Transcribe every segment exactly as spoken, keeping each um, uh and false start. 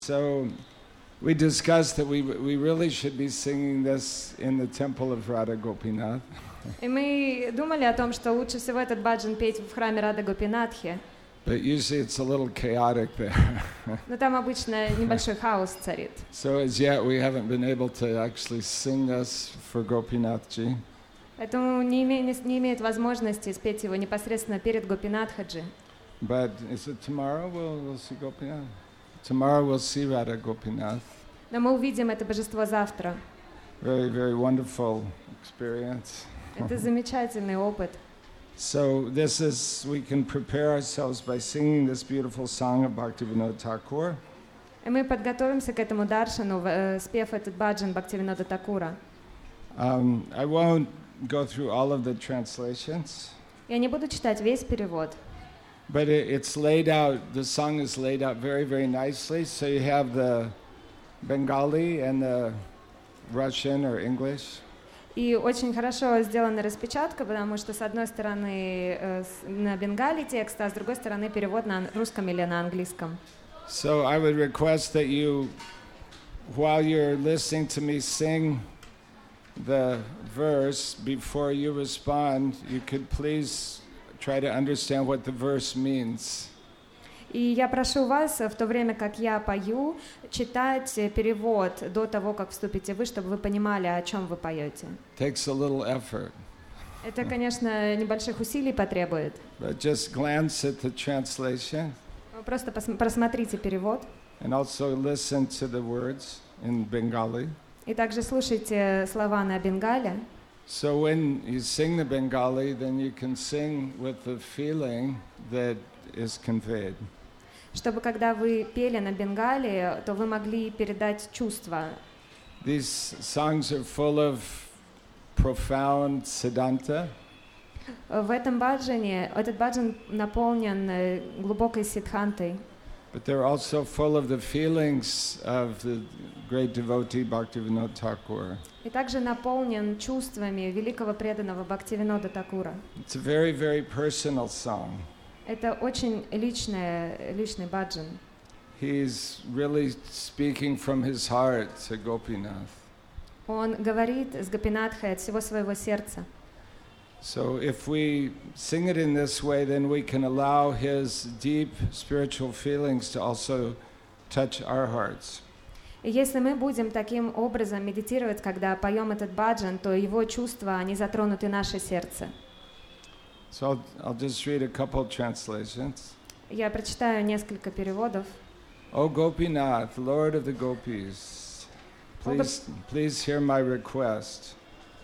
So we discussed that we we really should be singing this in the temple of Radha Gopinath. И мы думали о том, что лучше всего этот баджан петь в храме Рады Гопинатхи. But usually it's a little chaotic there. Но там обычно небольшой хаос царит. So as yet we haven't been able to actually sing this for Gopinathji. Поэтому не, име, не, не имеет возможности спеть его непосредственно перед Гопинатхаджи. But is it tomorrow we'll, we'll see Gopinath? Tomorrow we'll see Radha Gopinath. Но мы увидим это божество завтра. Very, very wonderful experience. Это замечательный опыт. So this is, we can prepare ourselves by singing this beautiful song of Bhaktivinoda Thakur. И мы подготовимся к этому даршану, э, спев этот баджан Бхактивинода Такура. Um, I won't go through all of the translations. Я не буду читать весь перевод. But it, it's laid out, the song is laid out very, very nicely. So you have the Bengali and the Russian or English. И очень хорошо сделана распечатка, потому что с одной стороны э, с, на бенгале текст, а с другой стороны перевод на русском или на английском. So I would request that you, while you're listening to me sing the verse, before you respond, you could please try to understand what the verse means. И я прошу вас, в то время как я пою, читать перевод до того, как вступите вы, чтобы вы понимали, о чем вы поете. Takes a little effort. Это, конечно, небольших усилий потребует. But just glance at the translation. Просто пос- просмотрите перевод. And also listen to the words in Bengali. И также слушайте слова на бенгале. So when you sing the Bengali, then you can sing with the feeling that is conveyed. Чтобы когда вы пели на бенгале, то вы могли передать чувства. These songs are full of profound siddhanta. В этом баджане, этот баджан наполнен глубокой сиддхантой. But they're also full of the feelings of the great devotee Bhaktivinoda Thakur. И также наполнен чувствами великого преданного Бхактивинода Такура. It's a very, very personal song. Это очень личное, личный баджан. He's really speaking from his heart to Gopinath. Он говорит с Гопинатхой от всего своего сердца. So if we sing it in this way, then we can allow his deep spiritual feelings to also touch our hearts. И если мы будем таким образом медитировать, когда поем этот баджан, то его чувства, они затронут и наше сердце. So I'll, I'll just read a couple translations. Я прочитаю несколько переводов. O Gopinath, Lord of the Gopis, please, please hear my request.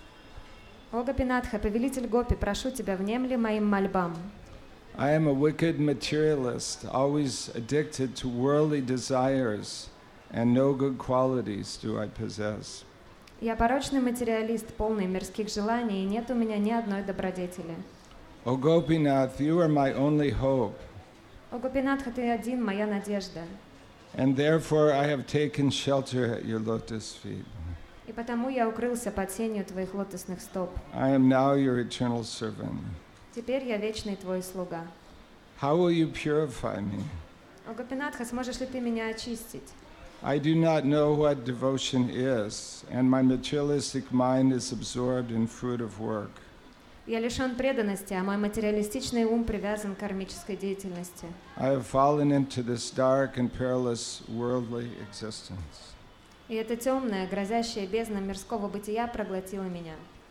О Гопинатха, повелитель Гопи, прошу тебя, внемли моим мольбам. I am a wicked materialist, always addicted to worldly desires, and no good qualities do I possess. Я порочный материалист, полный мирских желаний, и нет у меня ни одной добродетели. O Gopinath, you are my only hope. О Гопинатха, ты один, моя надежда. And therefore I have taken shelter at your lotus feet. И потому я укрылся под сенью твоих лотосных стоп. I am now your eternal servant. Теперь я вечный твой слуга. How will you purify me? О Гопинатха, сможешь ли ты меня очистить? I do not know what devotion is, and my materialistic mind is absorbed in fruit of work. Я лишен преданности, а мой материалистичный ум привязан к кармической деятельности. I have fallen into this dark and perilous worldly existence. И эта темная, грозящая бездна мирского бытия проглотила меня.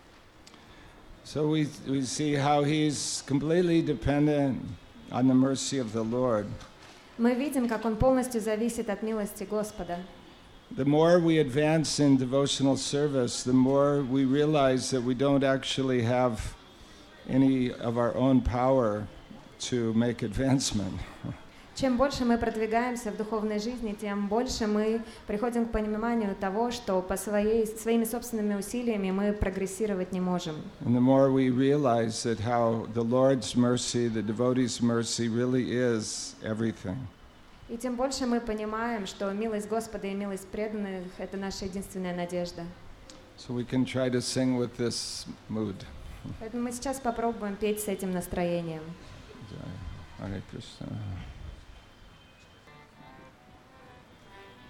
So we we see how he's completely dependent on the mercy of the Lord. Мы видим, как он полностью зависит от милости Господа. The more we advance in devotional service, the more we realize that we don't actually have any of our own power to make advancement. Чем больше мы продвигаемся в духовной жизни, тем больше мы приходим к пониманию того, что по своей, своими собственными усилиями мы прогрессировать не можем. And the more we realize that how the Lord's mercy, the devotee's mercy really is everything. И тем больше мы понимаем, что милость Господа и милость преданных — это наша единственная надежда. So we can try to sing with this mood. Поэтому мы сейчас попробуем петь с этим настроением. Hare Krishna.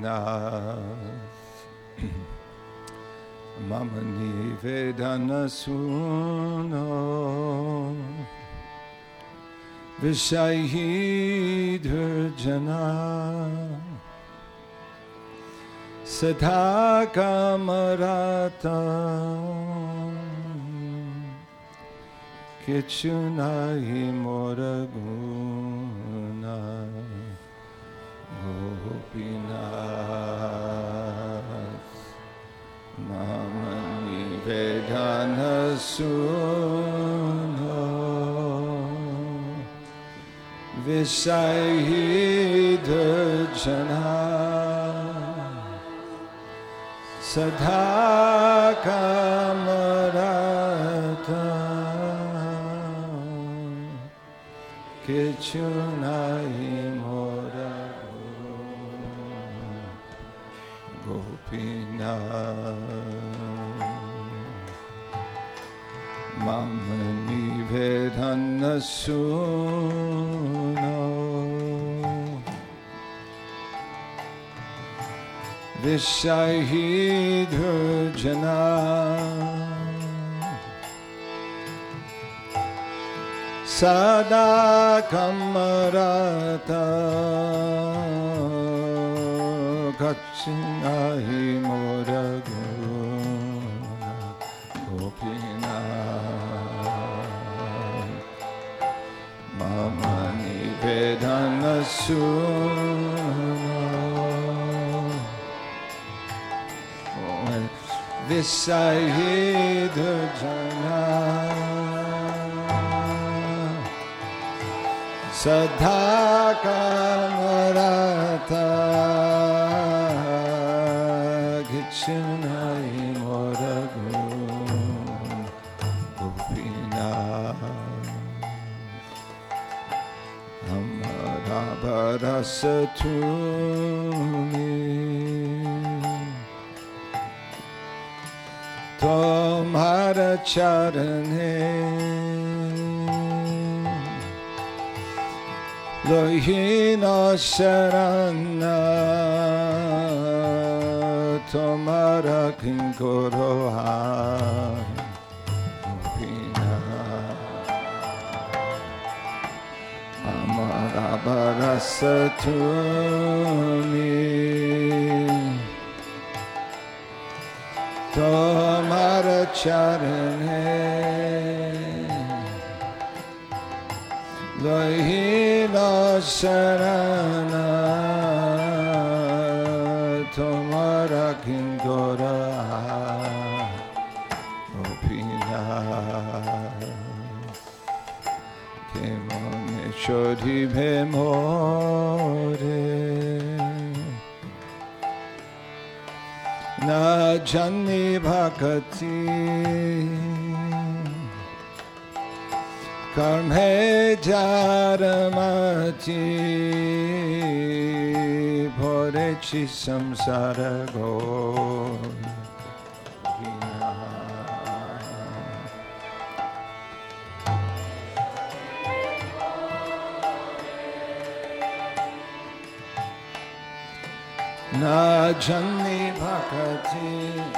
Gopinath Mama Nivedana Suno Vishahi Dhurjana Sadha Kamarata Kichunahi Moraguna Gopinath Mama Nivedana Suno Vishahi Dhurjana Sadha Kamarata Kichunahi Moraguna Gopinath Mama Nivedana Suno Vishahi Dhurjana Sada Kamarata Kachinahi Moraguna Gopinath Mama Nivedana Suno Vishahi Dhurjana Sadha Kamarata Kichunahi Moraguna Gopinath Amara Barasatumi Tomhara Charane Lohina Sharana Tomhara Kinkoroha Gopinath Amara Barasatumi Tomhara Charane Lohina Sharana Tomhara Kinkora Gopinath Kemone Shodhi Bhemore Na Jani Bhakati Karmhe Jaramati Porechi Samsara Na Jani Bhakati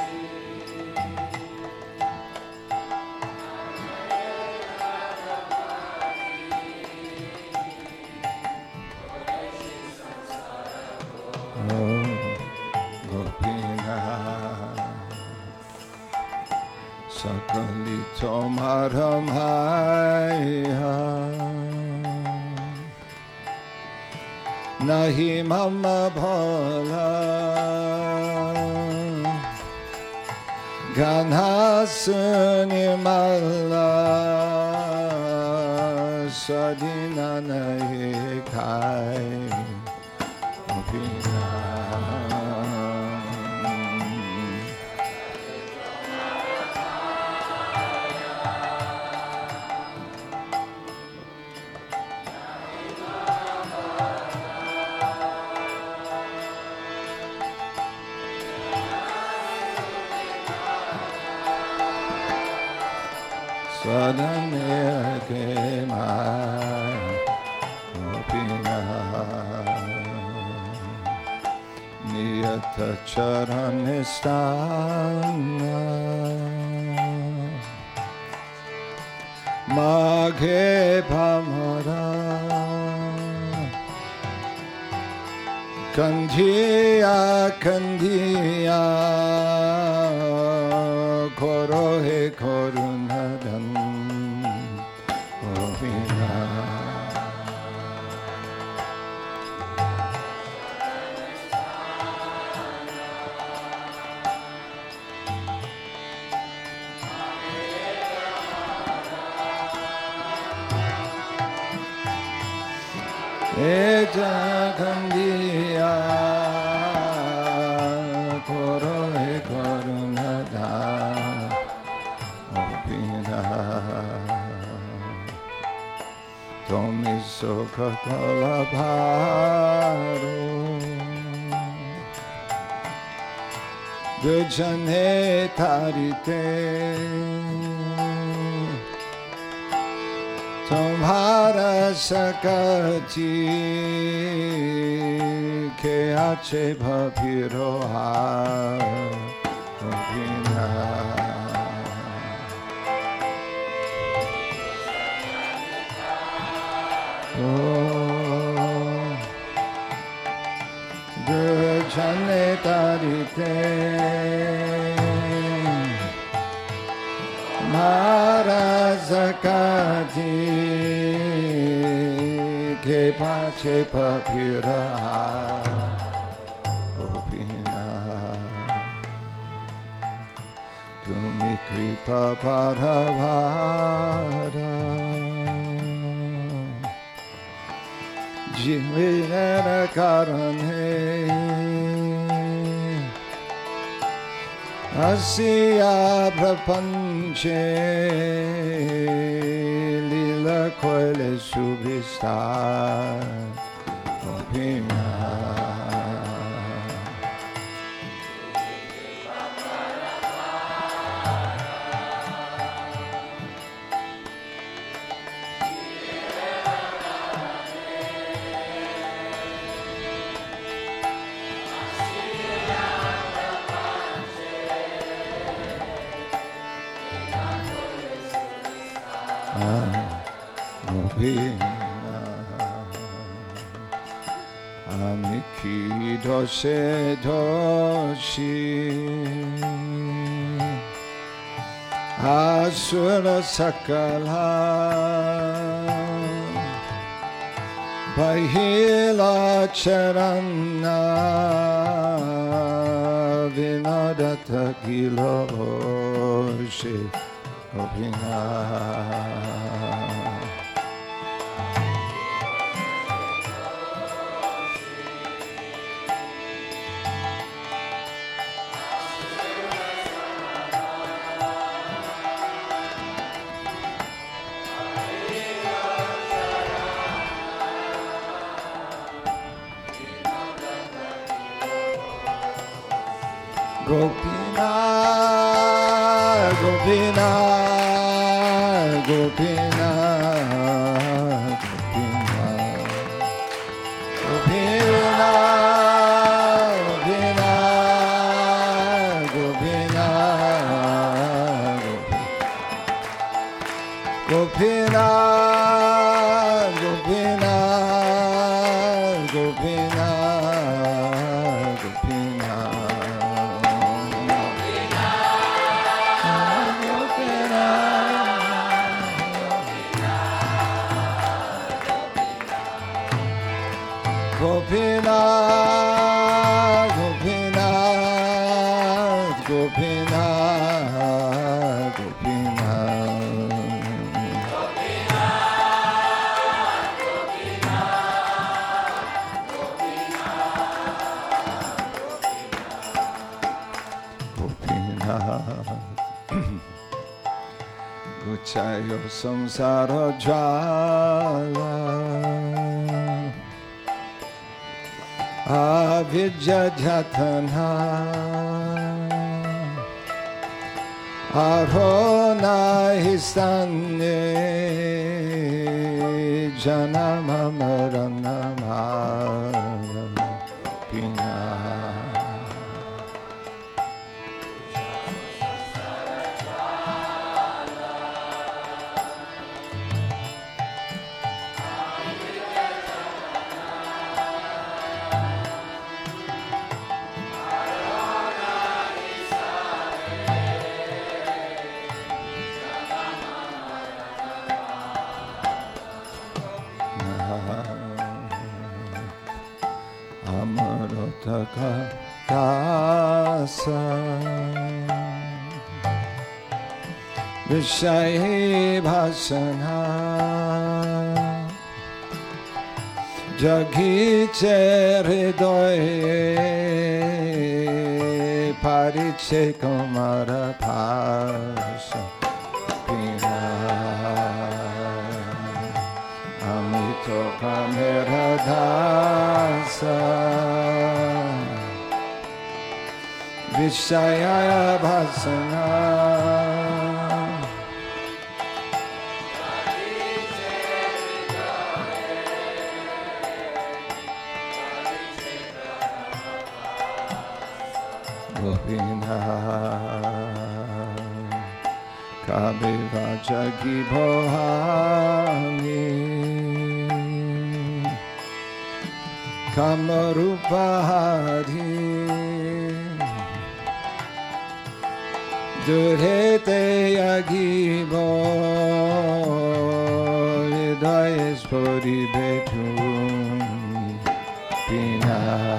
Sakalito Maramaya Nahi Mama Bhala Ganhasuni Mala Sadina Nahi Kai Swadhamya Kema Gopinath Radha Charanistana Maghe Pamara Kandhiya Kandhiya Koro he Korunadan Govina Eja Kandhiya Koro he Korunada Opina Tomi Sokha Kalabharo Dujane Tarite Tumhara sakati ke ache bhapiroha bhavina Oh Dujane tarite Marazakati ke pache papira Gopina Tumi kripa paravara Jivinara karane Asya prapanche lila koile subhista Gopina Amiki doshe doshi Asura sakala Bahila charana Vinodata kiloshi Gopina Gopina, Gopina, Gopina, Gopina, Gopina, Gopina, Gopina, Gopina, Gopina, Gopina, Gopina. Gopina, Gopina, Gopina, Gopina, Gopina, Guchayo samsara jala Avidya jatana Arona histane Janama maranama Pina Amarotaka Dasa Vishaye Bhasana Jagiche Hridoye Pariche Kumara Pasha Pina Amito Kamera Dasa Vishaya Bhasana Gopina Kabiva Jagi Bhohani Kamarupahari Durhete Agibo Hridayespuri Betun Pina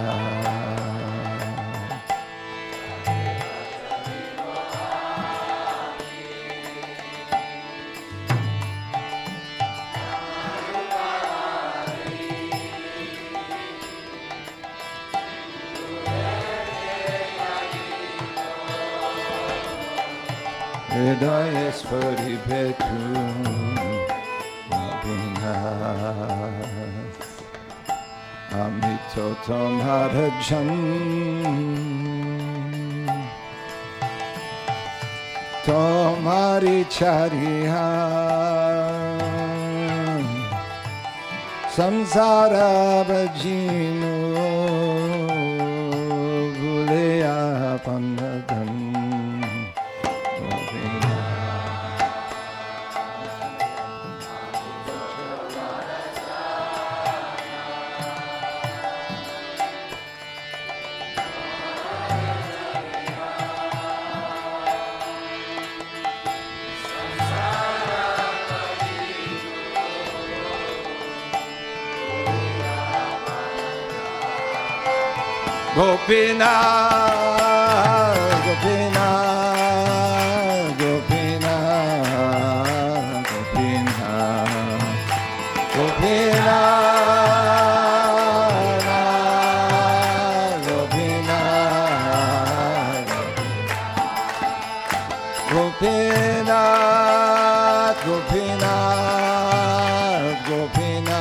Hridayespuri Betun Pina Amito Tomhara Jan Tomhari Chariha Samsara Bhajino Bhuleya Panadan Gopina, Gopina, Gopina, Gopina, Gopina, Gopina, Gopina, Gopina, Gopina.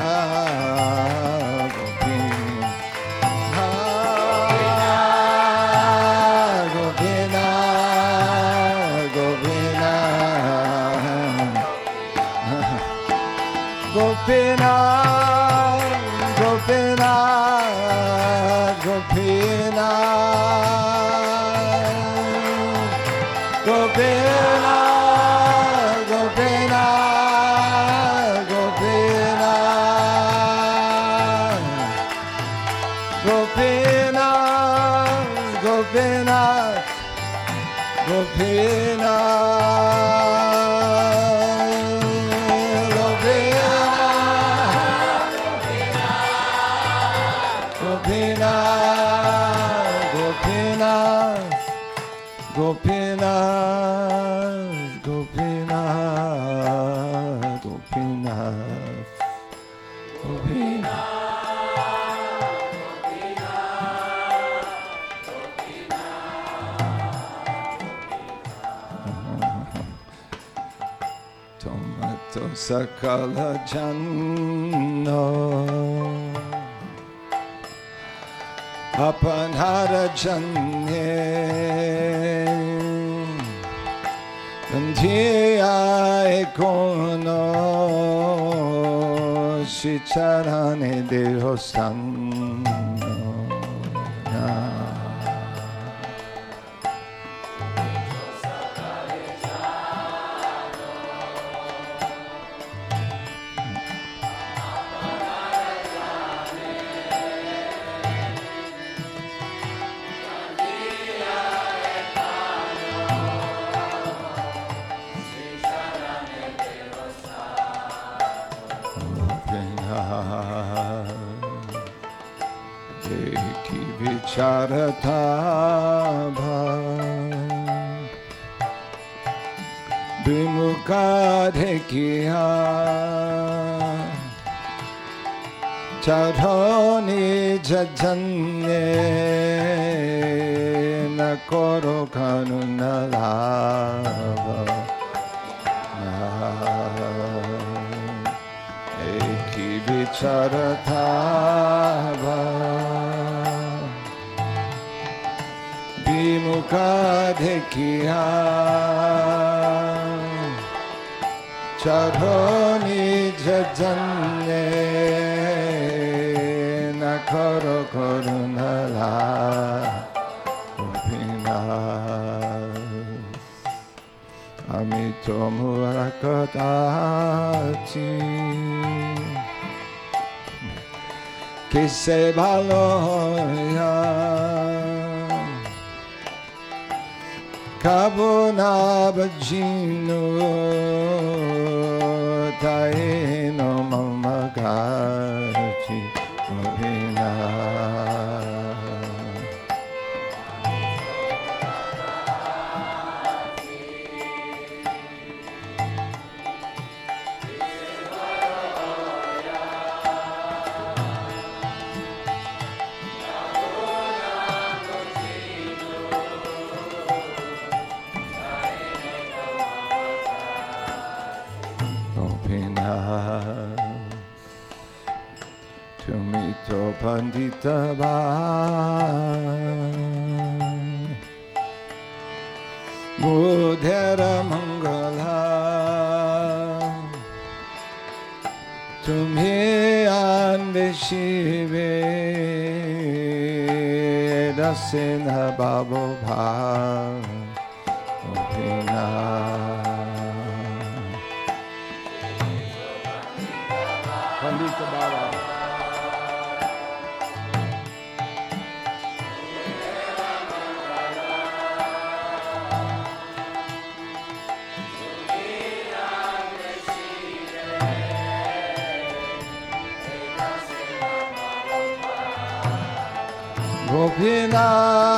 Gopina, Gopina, Gopina, Gopina, Gopina, Gopina, Gopina, Gopina, Gopina. Gopinath, Gopinath, Gopinath, Gopinath. Tomato Sakala Janno Apanhara Janye Vandhiya Ekono Shicharane Dehostanno vicharata bha vimukha dekhiya charhoni jajanye na koro karunalava eki vicharata bha vimukha dekhiya charhoni jajanye na koro karunala upina amito murakatachi kise baloya kabuna bajinu taino mamagachi murina Tumito pandita ba Budhera mangala Tumhe ande shive Dasena babo bha Opina Pandita Baba Gopina,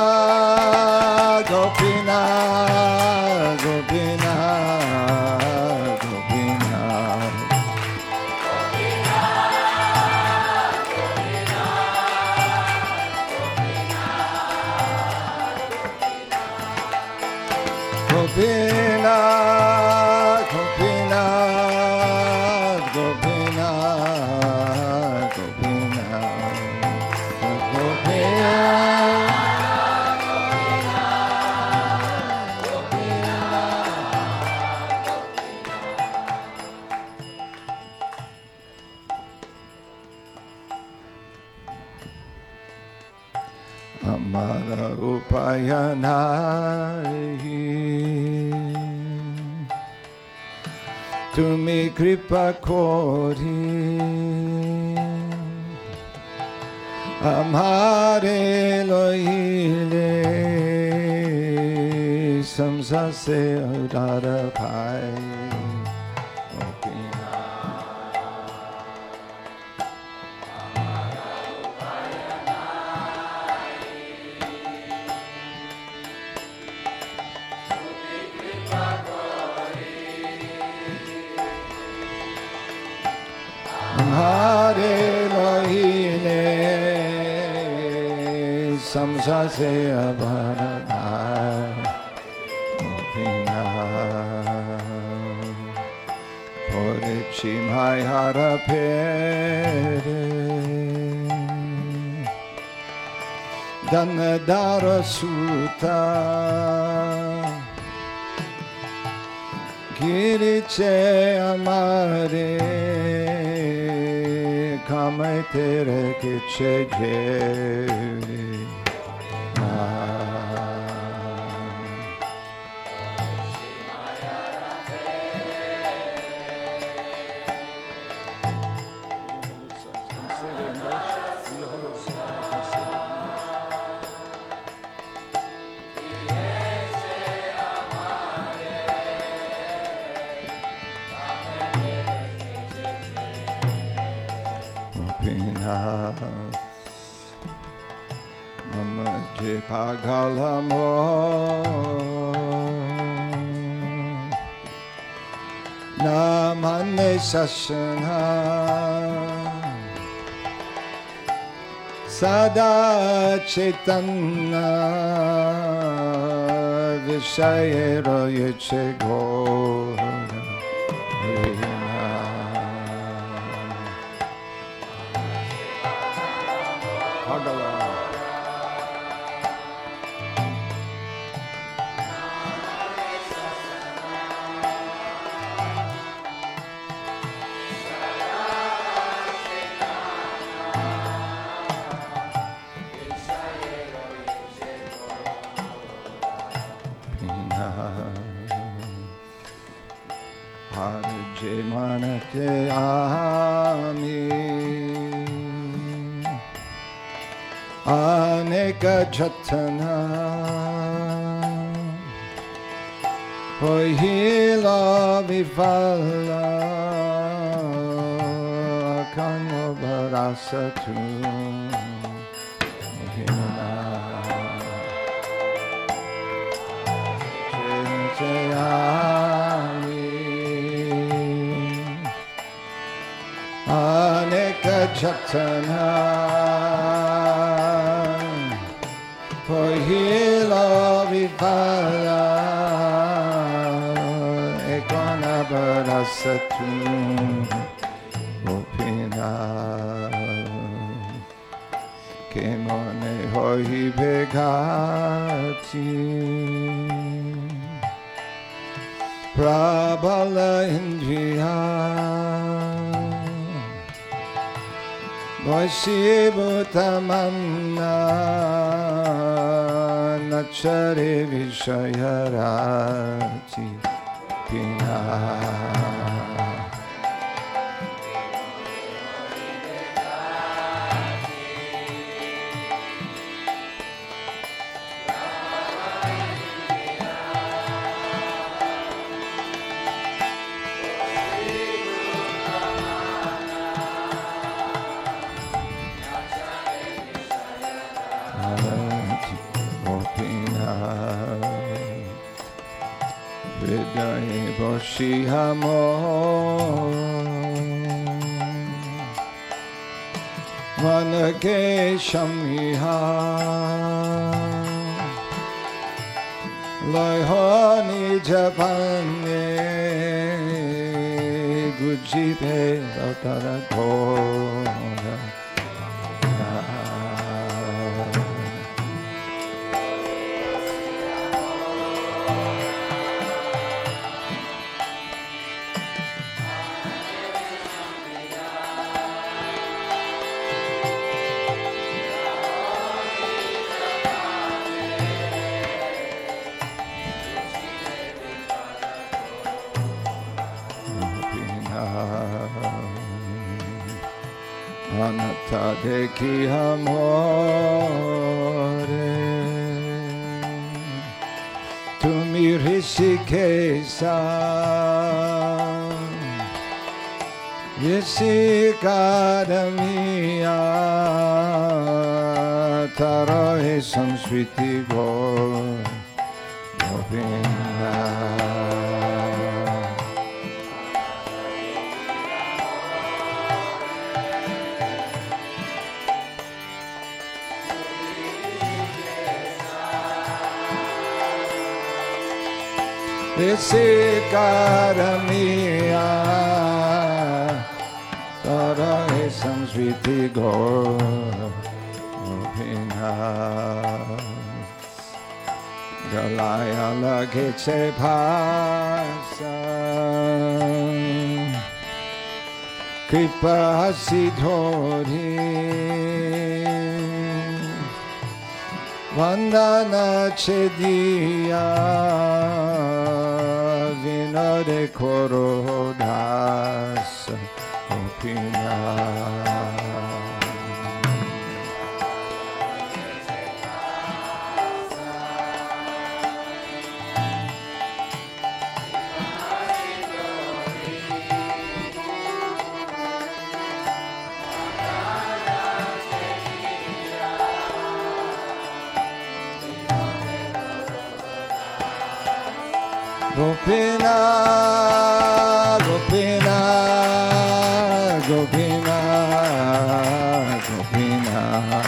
Gopina, Gopina, Gopina, Gopina, Gopina, Gopina, Gopina, Gopina. Amara upaya nahi Tumi kripa kori Amhare lohile Samsa se udara pai Hare lohile samsa se abharana opina Porichi mai harapere Danadara sutta Giriche amare Kamai tere kiche jeri Namaje Pagalamo Namane Sasana Sada Chaitanya Vishayero Yechegora Hare Manate Ami Aneka Jatana Hoihila Vivala Kano Barasatu Aneka Jatana Pohila Vivala Ekwana Barasatu Opina Kemone Hoi Begati Prabala Indriya Vaishibhutamanna Nachare Vishayarati Pina Vidai Boshihamo Manake Shamiha Loihoni Japane Gujipe Ratarakona Anatta deki amore Tumi Rishikesa Yeshikada mia Tarahe samsriti go Govinda Rishikada mia Tarahe samsriti go Govinda Galaya Lageche Pasa Kripa Hasidhori Vandana Chediya Vinode Korodas Opina Gopina, Gopina, Gopina, Gopina.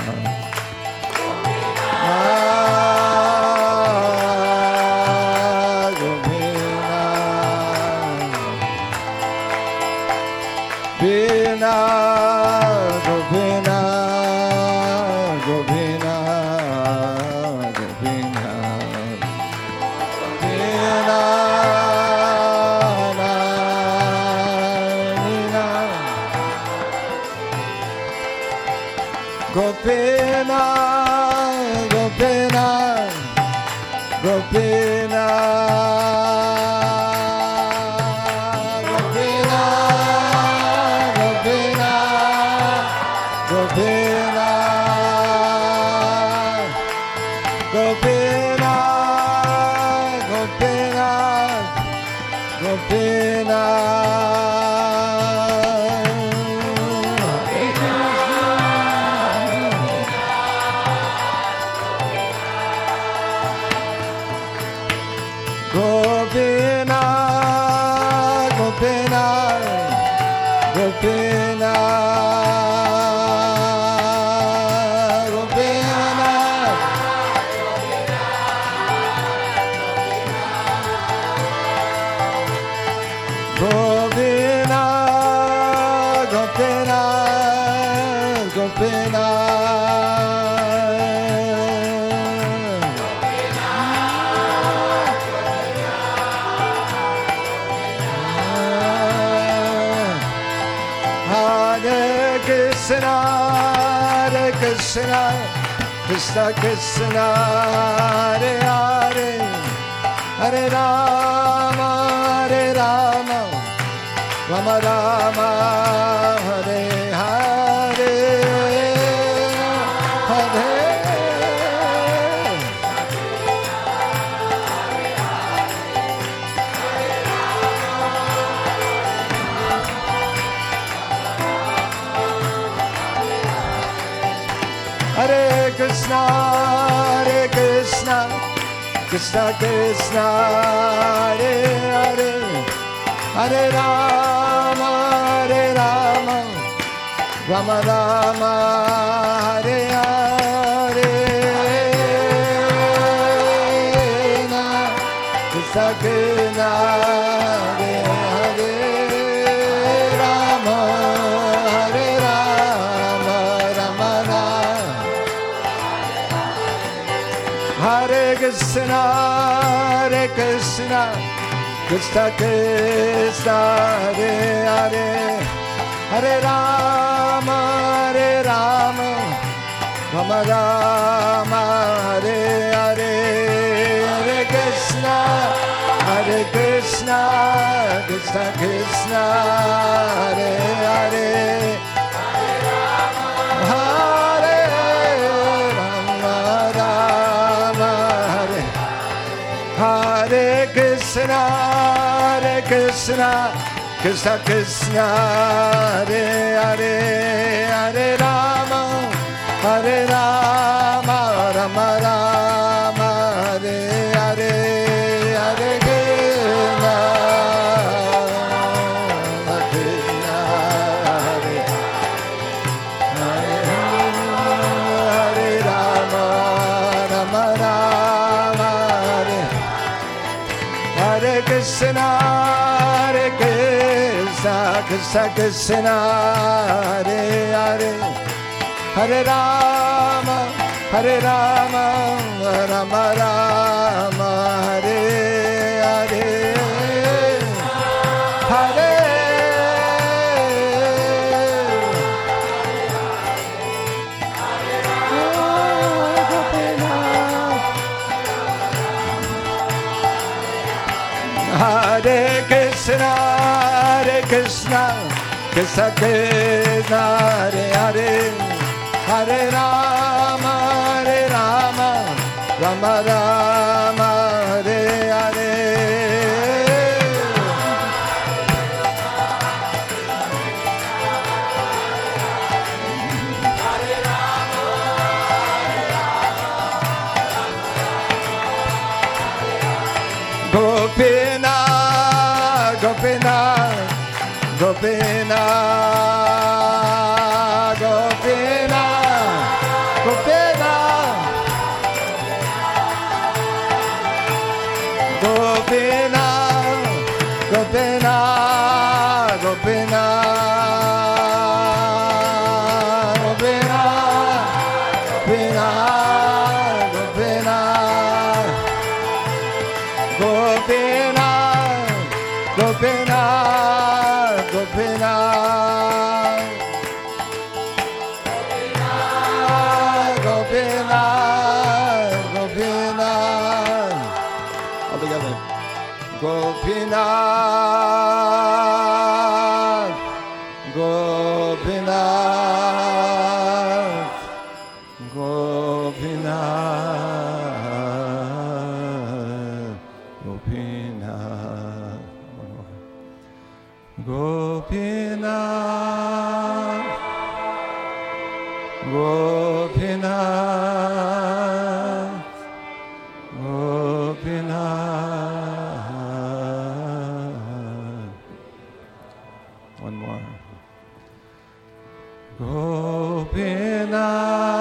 Gopina, Gopina, Gopina, Gopina, Gopina, Gopina, Gopina, Gopina. Krishna, Krishna Krishna, Hare Hare, Hare Rama, Hare Rama, Rama Rama, Hare Hare, Hare. Hare Krishna, Hare Krishna, Krishna Krishna, Hare Hare, Hare Rama, Hare Rama, Rama Rama, Hare Hare, Krishna Krishna, Hare Hare, Rama, Hare Rama, Rama Rama. Hare Krishna, Hare Krishna, Krishna Krishna, Hare Hare, Hare Rama, Hare Rama, Rama Rama, Hare Hare, Hare Krishna, Hare Krishna, Krishna Krishna, Hare Hare, Hare Rama, Hare Hare Krishna, Hare Krishna, Krishna Krishna, Hare Hare, Hare Rama, Hare Rama, Rama Rama, Hare Hare, Hare Krishna, Krishna, Hare Hare Rama, Rama Rama, Hare Krishna, Hare Krishna, Krishna Krishna, Hare Hare, Hare Rama, Hare Rama, Rama Rama, Hare Hare, Hare. Hare Krishna, Hare Krishna, Krishna Krishna, Hare Hare, Hare Rama, Hare Rama, Rama Rama, Hare Hare. Gopina, Gopinath, Gopinath, Gopinath, Gopinath, Gopinath, Gopinath, Gopinath, Gopinath, Gopinath, Gopinath, Gopinath, Gopinath, Gopinath, all together. Gopinath, Gopinath, Gopinath, Gopinath, one more. Gopinath, Gopinath, Gopinath, one more. Gopinath.